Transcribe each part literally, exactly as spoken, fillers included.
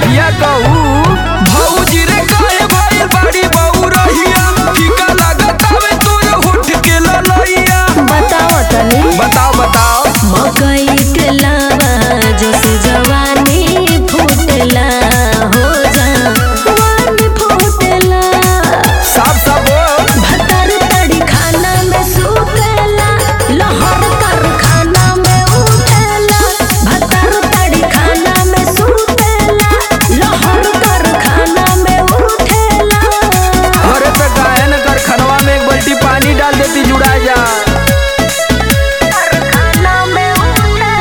बिया कहू भौजी रे काहे भइल बाड़ी बहू रहिया फीका लागत हवे तोर होठ के ललैया। बताओ तनी बताओ बताओ मकई के लावा जस जवानी फूटला हो जवानी फूटला साफ साफ बोल। भतर तड़ी खाना में सुतेला लहर कर खाना में उठेला भतर तड़ी खाना में सुतेला लहर कर खाना में उठेला। अरे तो काहे न कर खनवा में एक बाल्टी पानी डाल देती जुड़ा जा। खाना में उठेला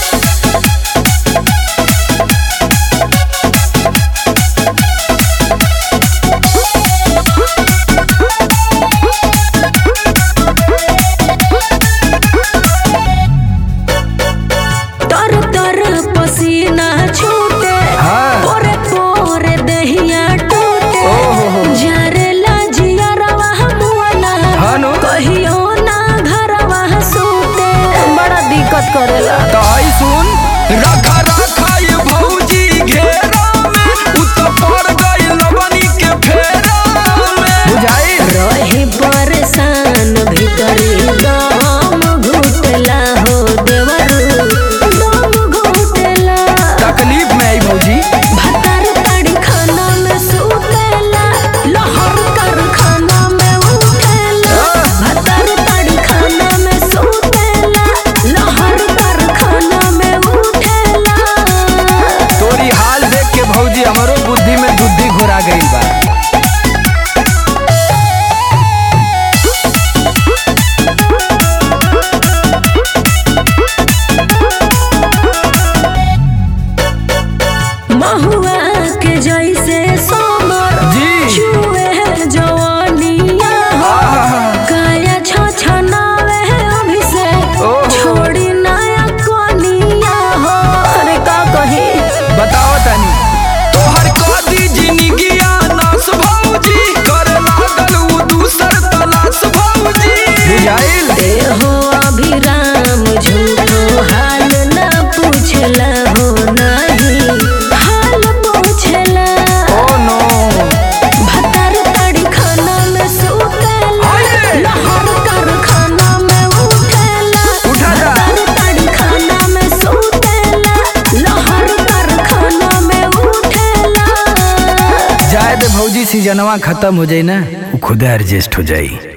तर तर पसीना छूटे हाँ। पोरे पोरे दहिया टूटे ओहो। जरेला जियरवा मुआना हाँ नु। कहियो ना घरवा सूते बड़ा दिक्कत करेला। तो आई सुन रखा रखा ये भौजी घेरा में उ तो पड़ गई लवनी के फेरा में बुझाई। रही परेशान भीतरी दम घुटला हो देवरू दम घुटला तकलीफ में आई भौजी। भतर तड़ी खाना में सुतेला लहर कर खाना में उठेला भतर तड़ी खाना में सुतेला लहर कर खाना में उठेला। तोरी हाल देख के भौजी हमरो बुद्धि में बुद्धि घुरा गई बा। महुआ के जैसे सोमर जी। छुए है जवानिया हो आहा। काया छछनावे है अभिषेक ओहो। छोड़ी नया कोनिया हो। अरे का कही बताओ तनी तोहर कदी जिंदगिया नास भौजी कर लागल उ दूसर तलाश भौजी बुझाइल। देहो अभिराम झूठो हाल न पूछला हो नहीं हाल पूछला ओ नो भतर तड़ी खाना में सुतेला हाय। लहर कर खाना में उठेला उठा जा। भतर तड़ी खाना में सुतेला लहर कर खाना में उठेला। जाए दे भौजी सीजनवा खत्म हो जाई ना खुद एडजस्ट हो जाई।